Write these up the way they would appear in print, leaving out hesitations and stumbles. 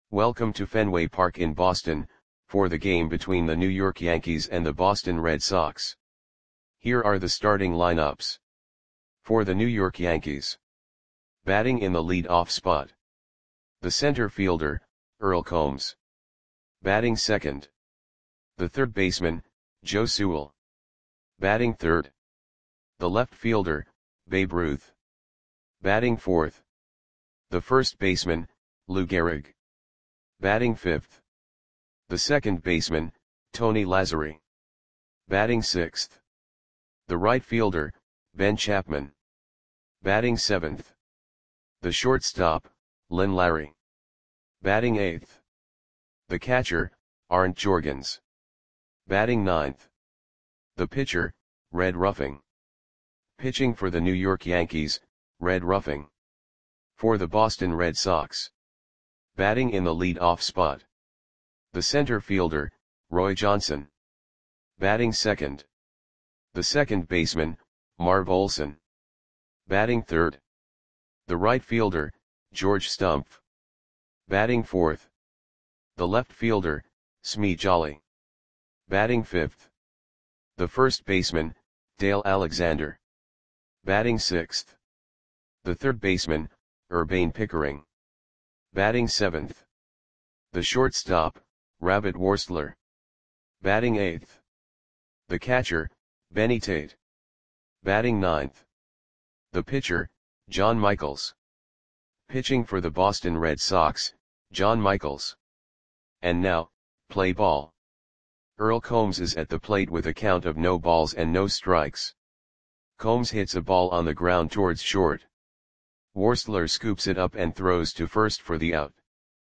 Welcome to Fenway Park in Boston, for the game between the New York Yankees and the Boston Red Sox. Here are the starting lineups. For the New York Yankees. Batting in the lead-off spot. The center fielder, Earl Combs. Batting second. The third baseman, Joe Sewell. Batting third. The left fielder, Babe Ruth. Batting fourth. The first baseman, Lou Gehrig. Batting fifth. The second baseman, Tony Lazzeri. Batting sixth. The right fielder, Ben Chapman. Batting seventh. The shortstop, Lynn Larry. Batting eighth. The catcher, Arndt Jorgens. Batting ninth. The pitcher, Red Ruffing. Pitching for the New York Yankees, Red Ruffing. For the Boston Red Sox. Batting in the lead-off spot. The center fielder, Roy Johnson. Batting second. The second baseman, Marv Olson. Batting third. The right fielder, George Stumpf. Batting fourth. The left fielder, Smee Jolly. Batting fifth. The first baseman, Dale Alexander. Batting sixth. The third baseman, Urbane Pickering. Batting seventh. The shortstop, Rabbit Worstler. Batting eighth. The catcher, Benny Tate. Batting ninth. The pitcher, John Michaels. Pitching for the Boston Red Sox, John Michaels. And now, play ball. Earl Combs is at the plate with a count of no balls and no strikes. Combs hits a ball on the ground towards short. Worstler scoops it up and throws to first for the out.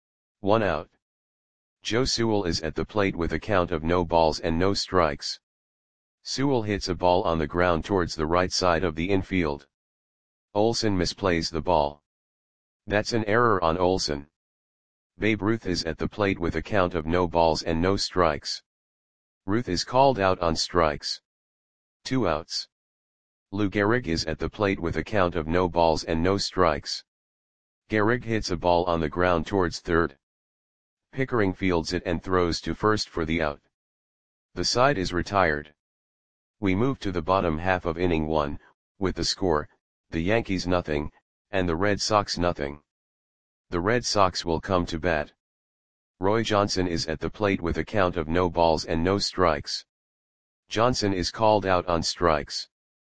1 out. Joe Sewell is at the plate with a count of no balls and no strikes. Sewell hits a ball on the ground towards the right side of the infield. Olson misplays the ball. That's an error on Olson. Babe Ruth is at the plate with a count of no balls and no strikes. Ruth is called out on strikes. 2 outs. Lou Gehrig is at the plate with a count of no balls and no strikes. Gehrig hits a ball on the ground towards third. Pickering fields it and throws to first for the out. The side is retired. We move to the bottom half of inning 1, with the score, the Yankees nothing, and the Red Sox nothing. The Red Sox will come to bat. Roy Johnson is at the plate with a count of no balls and no strikes. Johnson is called out on strikes.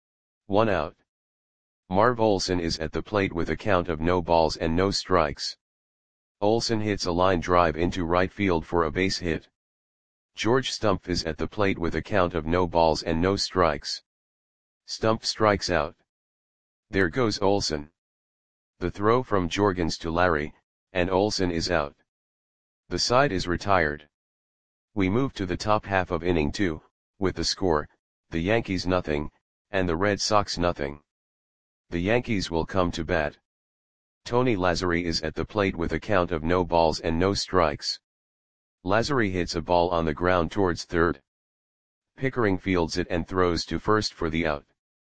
1 out. Marv Olson is at the plate with a count of no balls and no strikes. Olson hits a line drive into right field for a base hit. George Stumpf is at the plate with a count of no balls and no strikes. Stumpf strikes out. There goes Olson. The throw from Jorgens to Larry, and Olson is out. The side is retired. We move to the top half of inning 2, with the score, the Yankees nothing, and the Red Sox nothing. The Yankees will come to bat. Tony Lazzeri is at the plate with a count of no balls and no strikes. Lazzeri hits a ball on the ground towards third. Pickering fields it and throws to first for the out.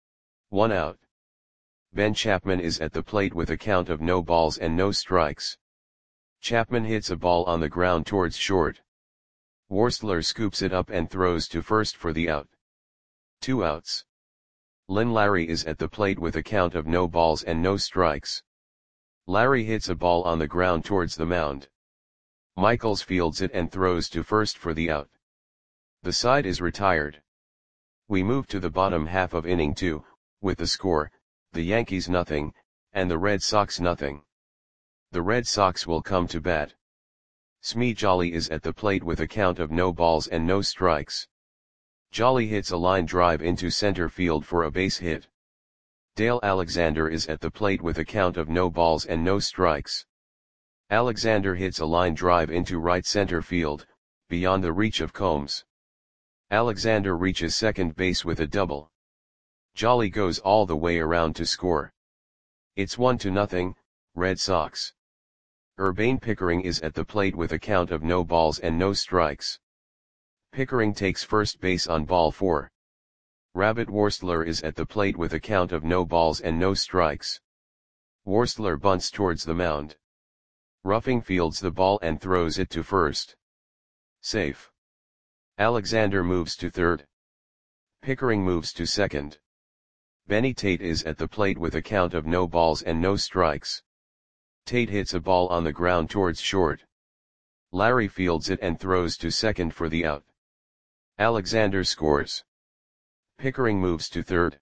1 out. Ben Chapman is at the plate with a count of no balls and no strikes. Chapman hits a ball on the ground towards short. Worstler scoops it up and throws to first for the out. 2 outs. Lynn Larry is at the plate with a count of no balls and no strikes. Larry hits a ball on the ground towards the mound. Michaels fields it and throws to first for the out. The side is retired. We move to the bottom half of inning 2, with the score, the Yankees nothing, and the Red Sox nothing. The Red Sox will come to bat. Smee Jolly is at the plate with a count of no balls and no strikes. Jolly hits a line drive into center field for a base hit. Dale Alexander is at the plate with a count of no balls and no strikes. Alexander hits a line drive into right center field, beyond the reach of Combs. Alexander reaches second base with a double. Jolly goes all the way around to score. It's 1-0, Red Sox. Urbane Pickering is at the plate with a count of no balls and no strikes. Pickering takes first base on ball 4. Rabbit Worstler is at the plate with a count of no balls and no strikes. Worstler bunts towards the mound. Ruffing fields the ball and throws it to first. Safe. Alexander moves to third. Pickering moves to second. Benny Tate is at the plate with a count of no balls and no strikes. Tate hits a ball on the ground towards short. Larry fields it and throws to second for the out. Alexander scores. Pickering moves to third.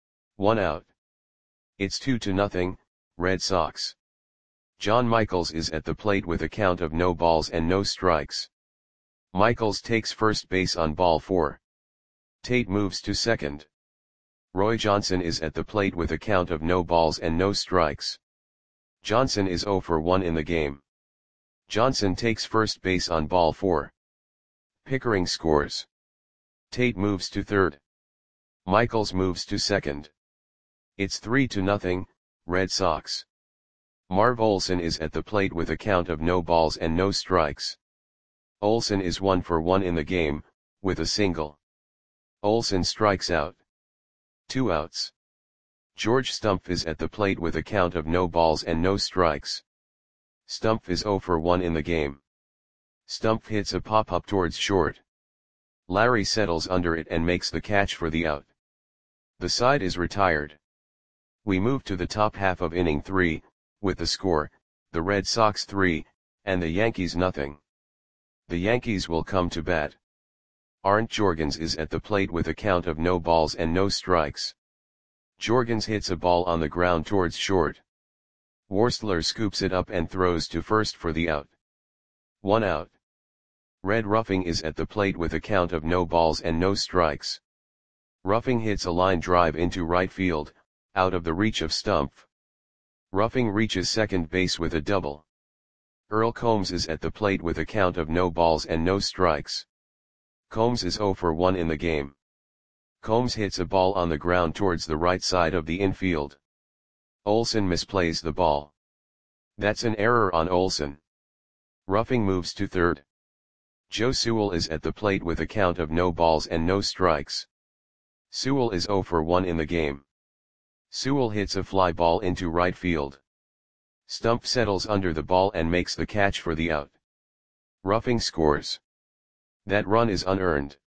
1 out. It's 2-0, Red Sox. John Michaels is at the plate with a count of no balls and no strikes. Michaels takes first base on ball 4. Tate moves to second. Roy Johnson is at the plate with a count of no balls and no strikes. Johnson is 0 for 1 in the game. Johnson takes first base on ball 4. Pickering scores. Tate moves to third. Michaels moves to second. It's 3-0, Red Sox. Marv Olson is at the plate with a count of no balls and no strikes. Olson is 1 for 1 in the game, with a single. Olson strikes out. 2 outs. George Stumpf is at the plate with a count of no balls and no strikes. Stumpf is 0 for 1 in the game. Stumpf hits a pop-up towards short. Larry settles under it and makes the catch for the out. The side is retired. We move to the top half of inning 3, with the score, the Red Sox 3, and the Yankees nothing. The Yankees will come to bat. Arndt Jorgens is at the plate with a count of no balls and no strikes. Jorgens hits a ball on the ground towards short. Worstler scoops it up and throws to first for the out. 1 out. Red Ruffing is at the plate with a count of no balls and no strikes. Ruffing hits a line drive into right field, out of the reach of Stumpf. Ruffing reaches second base with a double. Earl Combs is at the plate with a count of no balls and no strikes. Combs is 0 for 1 in the game. Combs hits a ball on the ground towards the right side of the infield. Olson misplays the ball. That's an error on Olson. Ruffing moves to third. Joe Sewell is at the plate with a count of no balls and no strikes. Sewell is 0 for 1 in the game. Sewell hits a fly ball into right field. Stumpf settles under the ball and makes the catch for the out. Ruffing scores. That run is unearned.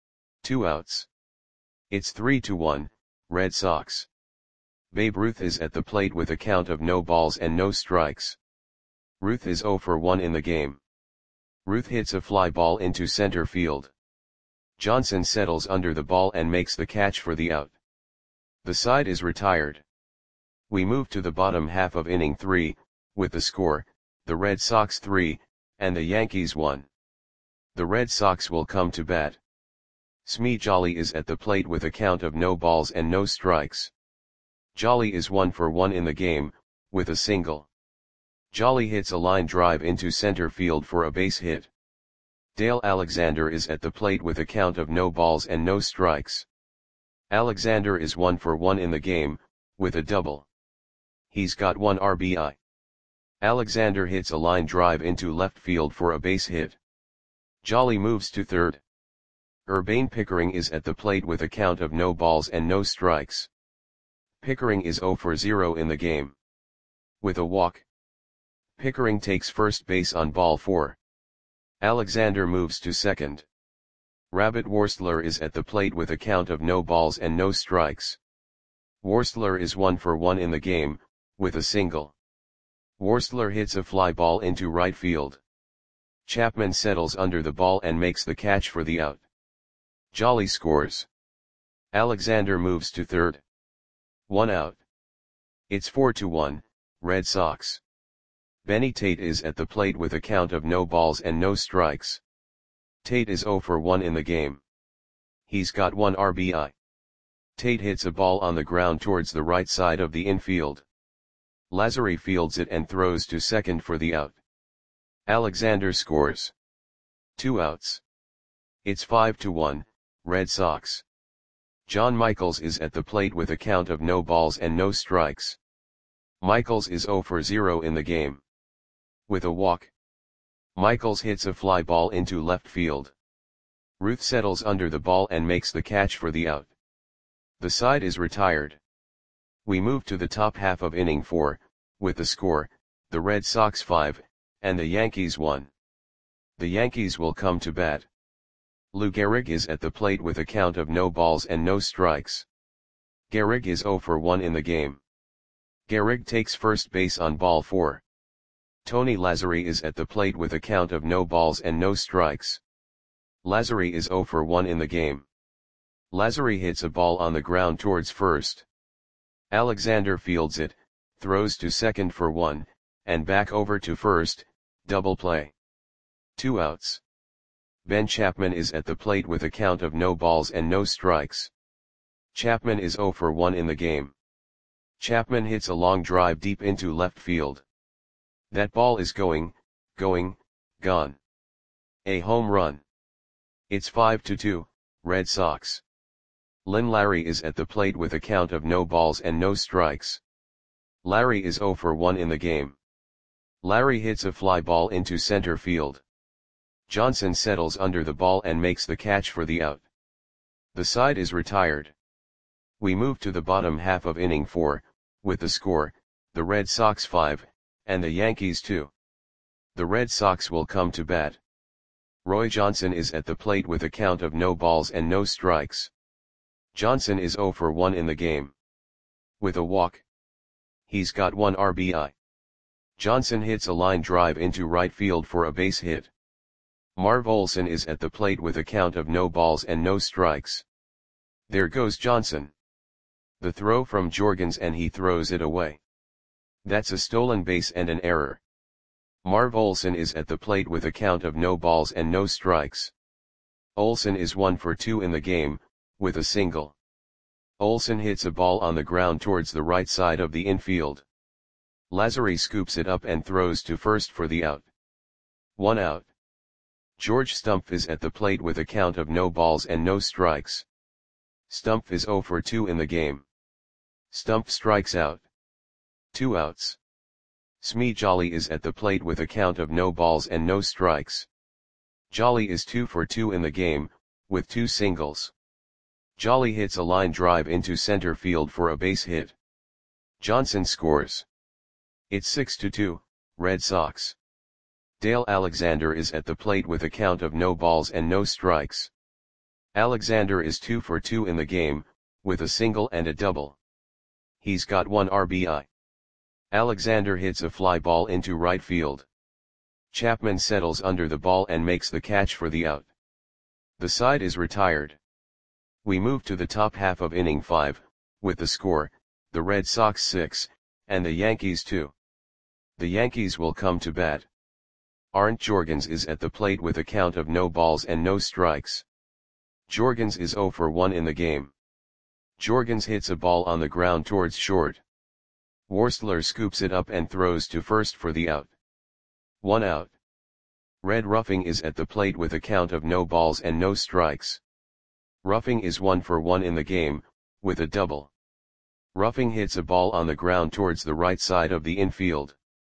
2 outs. It's 3-1, Red Sox. Babe Ruth is at the plate with a count of no balls and no strikes. Ruth is 0 for 1 in the game. Ruth hits a fly ball into center field. Johnson settles under the ball and makes the catch for the out. The side is retired. We move to the bottom half of inning 3, with the score, the Red Sox 3, and the Yankees 1. The Red Sox will come to bat. Smee Jolly is at the plate with a count of no balls and no strikes. Jolly is 1 for 1 in the game, with a single. Jolly hits a line drive into center field for a base hit. Dale Alexander is at the plate with a count of no balls and no strikes. Alexander is 1 for 1 in the game, with a double. He's got 1 RBI. Alexander hits a line drive into left field for a base hit. Jolly moves to third. Urbane Pickering is at the plate with a count of no balls and no strikes. Pickering is 0 for 0 in the game. With a walk. Pickering takes first base on ball 4. Alexander moves to second. Rabbit Worstler is at the plate with a count of no balls and no strikes. Worstler is 1 for 1 in the game, with a single. Worstler hits a fly ball into right field. Chapman settles under the ball and makes the catch for the out. Jolly scores. Alexander moves to third. 1 out. It's 4-1, Red Sox. Benny Tate is at the plate with a count of no balls and no strikes. Tate is 0 for 1 in the game. He's got 1 RBI. Tate hits a ball on the ground towards the right side of the infield. Lazary fields it and throws to second for the out. Alexander scores. 2 outs. It's 5-1, Red Sox. John Michaels is at the plate with a count of no balls and no strikes. Michaels is 0 for 0 in the game. With a walk. Michaels hits a fly ball into left field. Ruth settles under the ball and makes the catch for the out. The side is retired. We move to the top half of inning 4, with the score, the Red Sox 5, and the Yankees won. The Yankees will come to bat. Lou Gehrig is at the plate with a count of no balls and no strikes. Gehrig is 0 for 1 in the game. Gehrig takes first base on ball 4. Tony Lazzeri is at the plate with a count of no balls and no strikes. Lazzeri is 0 for 1 in the game. Lazzeri hits a ball on the ground towards first. Alexander fields it, throws to second for 1, and back over to first, double play. 2 outs. Ben Chapman is at the plate with a count of no balls and no strikes. Chapman is 0 for 1 in the game. Chapman hits a long drive deep into left field. That ball is going, gone. A home run. It's 5-2, Red Sox. Lynn Larry is at the plate with a count of no balls and no strikes. Larry is 0 for 1 in the game. Larry hits a fly ball into center field. Johnson settles under the ball and makes the catch for the out. The side is retired. We move to the bottom half of inning 4, with the score, the Red Sox 5, and the Yankees 2. The Red Sox will come to bat. Roy Johnson is at the plate with a count of no balls and no strikes. Johnson is 0 for 1 in the game. With a walk. He's got 1 RBI. Johnson hits a line drive into right field for a base hit. Marv Olson is at the plate with a count of no balls and no strikes. There goes Johnson. The throw from Jorgens and he throws it away. That's a stolen base and an error. Marv Olson is at the plate with a count of no balls and no strikes. Olson is 1 for 2 in the game, with a single. Olson hits a ball on the ground towards the right side of the infield. Lazzeri scoops it up and throws to first for the out. 1 out. George Stumpf is at the plate with a count of no balls and no strikes. Stumpf is 0 for 2 in the game. Stumpf strikes out. 2 outs. Smee Jolly is at the plate with a count of no balls and no strikes. Jolly is 2 for 2 in the game, with 2 singles. Jolly hits a line drive into center field for a base hit. Johnson scores. It's 6-2, Red Sox. Dale Alexander is at the plate with a count of no balls and no strikes. Alexander is 2 for 2 in the game, with a single and a double. He's got 1 RBI. Alexander hits a fly ball into right field. Chapman settles under the ball and makes the catch for the out. The side is retired. We move to the top half of inning 5, with the score, the Red Sox 6, and the Yankees 2. The Yankees will come to bat. Arndt Jorgens is at the plate with a count of no balls and no strikes. Jorgens is 0 for 1 in the game. Jorgens hits a ball on the ground towards short. Worstler scoops it up and throws to first for the out. 1 out. Red Ruffing is at the plate with a count of no balls and no strikes. Ruffing is 1 for 1 in the game, with a double. Ruffing hits a ball on the ground towards the right side of the infield.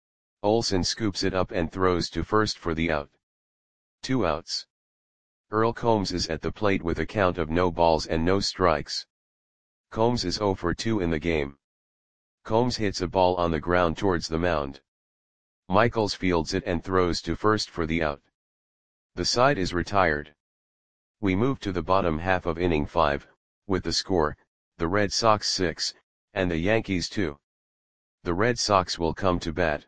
Olson scoops it up and throws to first for the out. 2 outs. Earl Combs is at the plate with a count of no balls and no strikes. Combs is 0 for 2 in the game. Combs hits a ball on the ground towards the mound. Michaels fields it and throws to first for the out. The side is retired. We move to the bottom half of inning 5, with the score, the Red Sox 6, and the Yankees 2. The Red Sox will come to bat.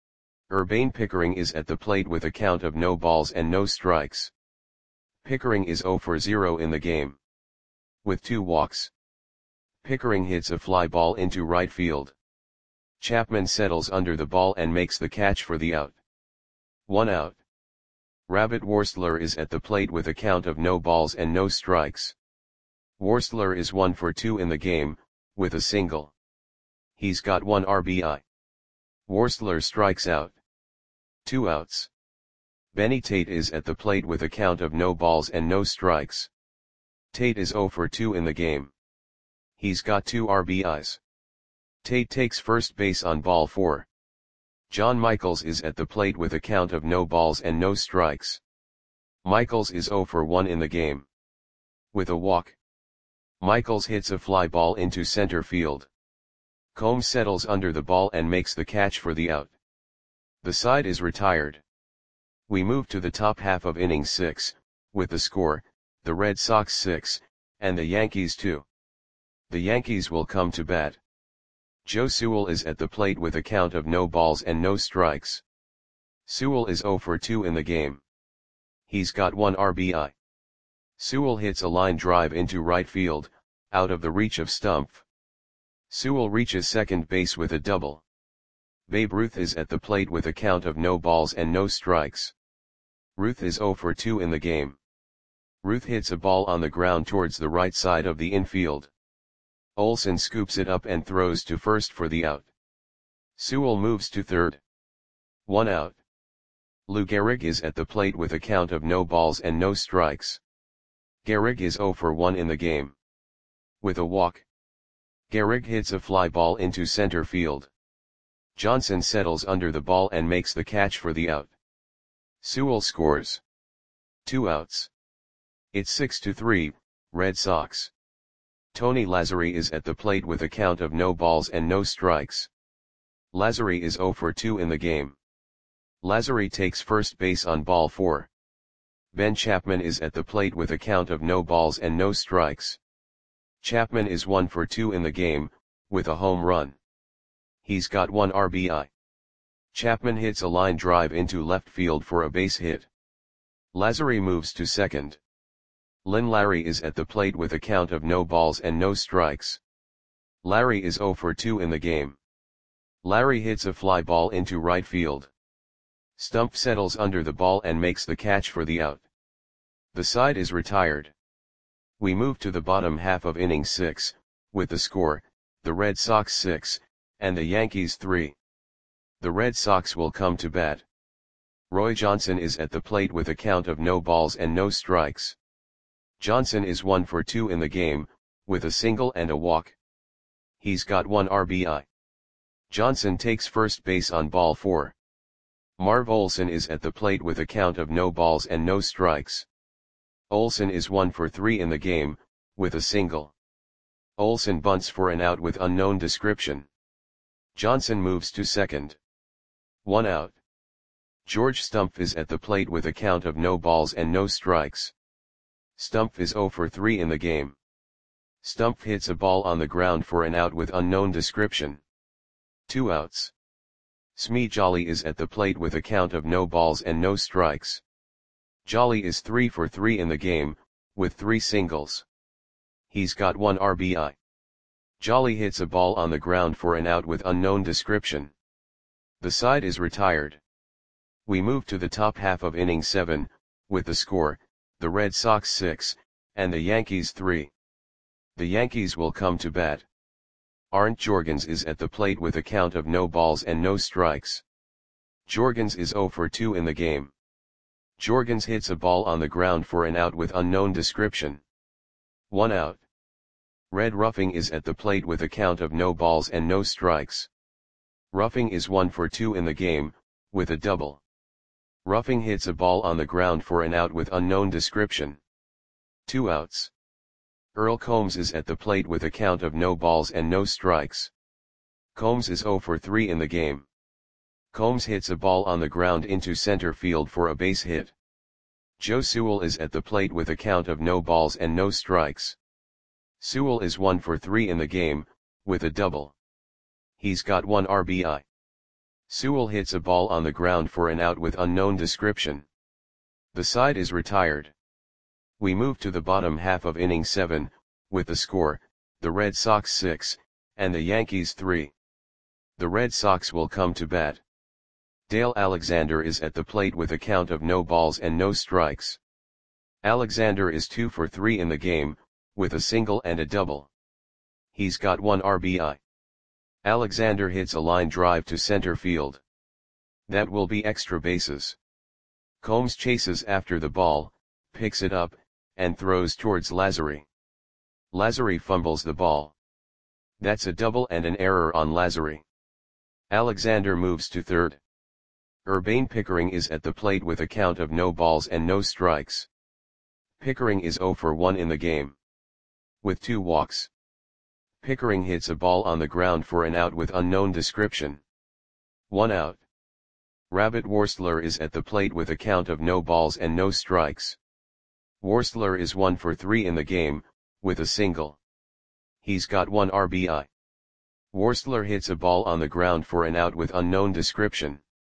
Urbane Pickering is at the plate with a count of no balls and no strikes. Pickering is 0 for 0 in the game. With 2 walks. Pickering hits a fly ball into right field. Chapman settles under the ball and makes the catch for the out. 1 out. Rabbit Worstler is at the plate with a count of no balls and no strikes. Worstler is 1 for 2 in the game, with a single. He's got 1 RBI. Worstler strikes out. 2 outs. Benny Tate is at the plate with a count of no balls and no strikes. Tate is 0 for 2 in the game. He's got 2 RBIs. Tate takes first base on ball 4. John Michaels is at the plate with a count of no balls and no strikes. Michaels is 0 for 1 in the game. With a walk. Michaels hits a fly ball into center field. Combs settles under the ball and makes the catch for the out. The side is retired. We move to the top half of inning 6, with the score, the Red Sox 6, and the Yankees 2. The Yankees will come to bat. Joe Sewell is at the plate with a count of no balls and no strikes. Sewell is 0 for 2 in the game. He's got 1 RBI. Sewell hits a line drive into right field, out of the reach of Stumpf. Sewell reaches second base with a double. Babe Ruth is at the plate with a count of no balls and no strikes. Ruth is 0 for 2 in the game. Ruth hits a ball on the ground towards the right side of the infield. Olson scoops it up and throws to first for the out. Sewell moves to third. 1 out. Lou Gehrig is at the plate with a count of no balls and no strikes. Gehrig is 0 for 1 in the game. With a walk, Gehrig hits a fly ball into center field. Johnson settles under the ball and makes the catch for the out. Sewell scores. 2 outs. It's 6-3, Red Sox. Tony Lazzeri is at the plate with a count of no balls and no strikes. Lazzeri is 0 for 2 in the game. Lazzeri takes first base on ball 4. Ben Chapman is at the plate with a count of no balls and no strikes. Chapman is 1 for 2 in the game, with a home run. He's got 1 RBI. Chapman hits a line drive into left field for a base hit. Lazzeri moves to second. Lynn Larry is at the plate with a count of no balls and no strikes. Larry is 0 for 2 in the game. Larry hits a fly ball into right field. Stumpf settles under the ball and makes the catch for the out. The side is retired. We move to the bottom half of inning 6, with the score, the Red Sox 6, and the Yankees 3. The Red Sox will come to bat. Roy Johnson is at the plate with a count of no balls and no strikes. Johnson is 1 for 2 in the game, with a single and a walk. He's got 1 RBI. Johnson takes first base on ball 4. Marv Olson is at the plate with a count of no balls and no strikes. Olson is 1 for 3 in the game, with a single. Olson bunts for an out with unknown description. Johnson moves to second. 1 out. George Stumpf is at the plate with a count of no balls and no strikes. Stumpf is 0 for 3 in the game. Stumpf hits a ball on the ground for an out with unknown description. 2 outs. Smee Jolly is at the plate with a count of no balls and no strikes. Jolly is 3 for 3 in the game, with 3 singles. He's got 1 RBI. Jolly hits a ball on the ground for an out with unknown description. The side is retired. We move to the top half of inning 7, with the score, the Red Sox 6, and the Yankees 3. The Yankees will come to bat. Arndt Jorgens is at the plate with a count of no balls and no strikes. Jorgens is 0 for 2 in the game. Jorgens hits a ball on the ground for an out with unknown description. 1 out. Red Ruffing is at the plate with a count of no balls and no strikes. Ruffing is 1 for 2 in the game, with a double. Ruffing hits a ball on the ground for an out with unknown description. 2 outs. Earl Combs is at the plate with a count of no balls and no strikes. Combs is 0 for 3 in the game. Combs hits a ball on the ground into center field for a base hit. Joe Sewell is at the plate with a count of no balls and no strikes. Sewell is 1 for 3 in the game, with a double. He's got 1 RBI. Sewell hits a ball on the ground for an out with unknown description. The side is retired. We move to the bottom half of inning 7, with the score, the Red Sox 6, and the Yankees 3. The Red Sox will come to bat. Dale Alexander is at the plate with a count of no balls and no strikes. Alexander is 2 for 3 in the game, with a single and a double. He's got 1 RBI. Alexander hits a line drive to center field. That will be extra bases. Combs chases after the ball, picks it up, and throws towards Lazzeri. Lazzeri fumbles the ball. That's a double and an error on Lazzeri. Alexander moves to third. Urbane Pickering is at the plate with a count of no balls and no strikes. Pickering is 0 for 1 in the game. With 2 walks. Pickering hits a ball on the ground for an out with unknown description. 1 out. Rabbit Worstler is at the plate with a count of no balls and no strikes. Worstler is 1 for 3 in the game, with a single. He's got 1 RBI. Worstler hits a ball on the ground for an out with unknown description.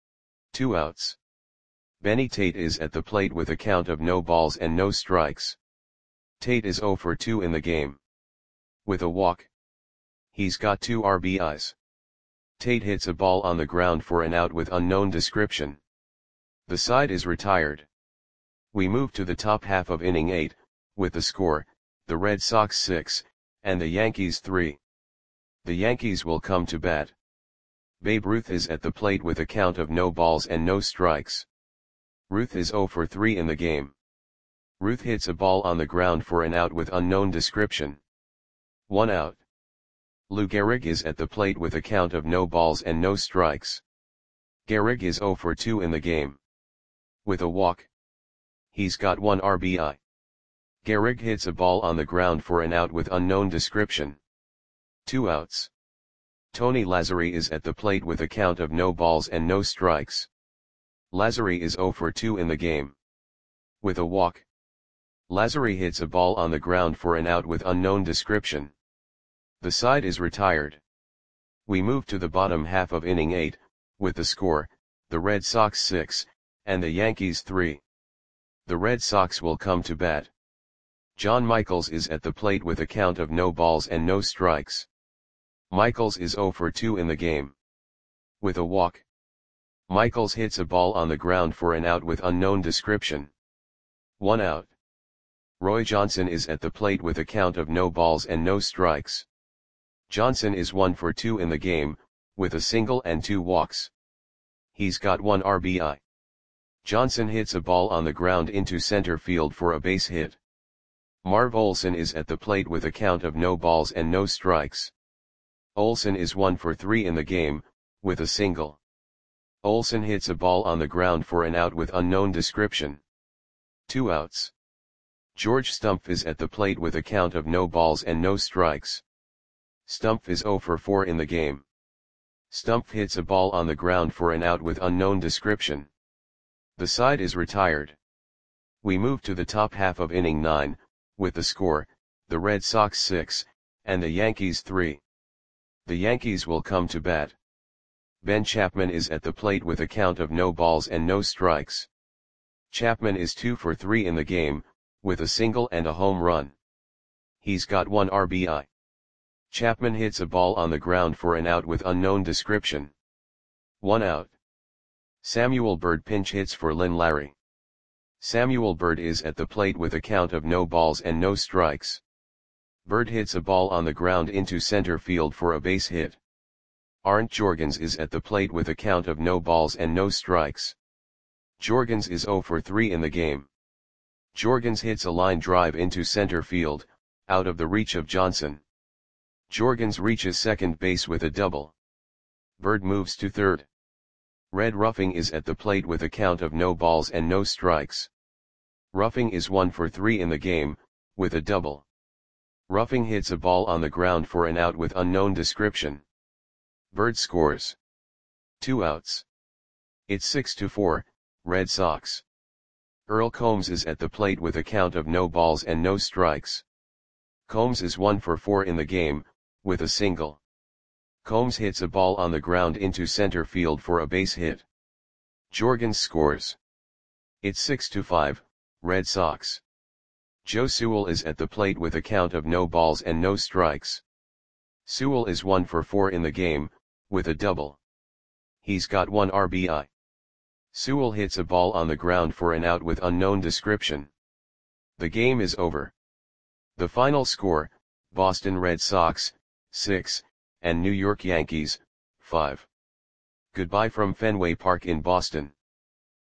2 outs. Benny Tate is at the plate with a count of no balls and no strikes. Tate is 0 for 2 in the game. With a walk. He's got 2 RBIs. Tate hits a ball on the ground for an out with unknown description. The side is retired. We move to the top half of inning 8, with the score, the Red Sox 6, and the Yankees 3. The Yankees will come to bat. Babe Ruth is at the plate with a count of no balls and no strikes. Ruth is 0 for 3 in the game. Ruth hits a ball on the ground for an out with unknown description. 1 out. Lou Gehrig is at the plate with a count of no balls and no strikes. Gehrig is 0 for 2 in the game. With a walk. He's got 1 RBI. Gehrig hits a ball on the ground for an out with unknown description. 2 outs. Tony Lazzeri is at the plate with a count of no balls and no strikes. Lazzeri is 0 for 2 in the game. With a walk. Lazzeri hits a ball on the ground for an out with unknown description. The side is retired. We move to the bottom half of inning 8, with the score, the Red Sox 6, and the Yankees 3. The Red Sox will come to bat. John Michaels is at the plate with a count of no balls and no strikes. Michaels is 0 for 2 in the game. With a walk. Michaels hits a ball on the ground for an out with unknown description. 1 out. Roy Johnson is at the plate with a count of no balls and no strikes. Johnson is 1 for 2 in the game, with a single and 2 walks. He's got 1 RBI. Johnson hits a ball on the ground into center field for a base hit. Marv Olson is at the plate with a count of no balls and no strikes. Olson is 1 for 3 in the game, with a single. Olson hits a ball on the ground for an out with unknown description. 2 outs. George Stumpf is at the plate with a count of no balls and no strikes. Stumpf is 0 for 4 in the game. Stumpf hits a ball on the ground for an out with unknown description. The side is retired. We move to the top half of inning 9, with the score, the Red Sox 6, and the Yankees 3. The Yankees will come to bat. Ben Chapman is at the plate with a count of no balls and no strikes. Chapman is 2 for 3 in the game, with a single and a home run. He's got 1 RBI. Chapman hits a ball on the ground for an out with unknown description. 1 out. Samuel Bird pinch hits for Lynn Larry. Samuel Bird is at the plate with a count of no balls and no strikes. Bird hits a ball on the ground into center field for a base hit. Arndt Jorgens is at the plate with a count of no balls and no strikes. Jorgens is 0 for 3 in the game. Jorgens hits a line drive into center field, out of the reach of Johnson. Jorgens reaches second base with a double. Bird moves to third. Red Ruffing is at the plate with a count of no balls and no strikes. Ruffing is 1 for 3 in the game, with a double. Ruffing hits a ball on the ground for an out with unknown description. Bird scores. 2 outs. It's 6-4, Red Sox. Earl Combs is at the plate with a count of no balls and no strikes. Combs is 1 for 4 in the game, with a single. Combs hits a ball on the ground into center field for a base hit. Jorgens scores. It's 6-5, Red Sox. Joe Sewell is at the plate with a count of no balls and no strikes. Sewell is 1 for 4 in the game, with a double. He's got 1 RBI. Sewell hits a ball on the ground for an out with unknown description. The game is over. The final score, Boston Red Sox, 6, and New York Yankees, 5. Goodbye from Fenway Park in Boston.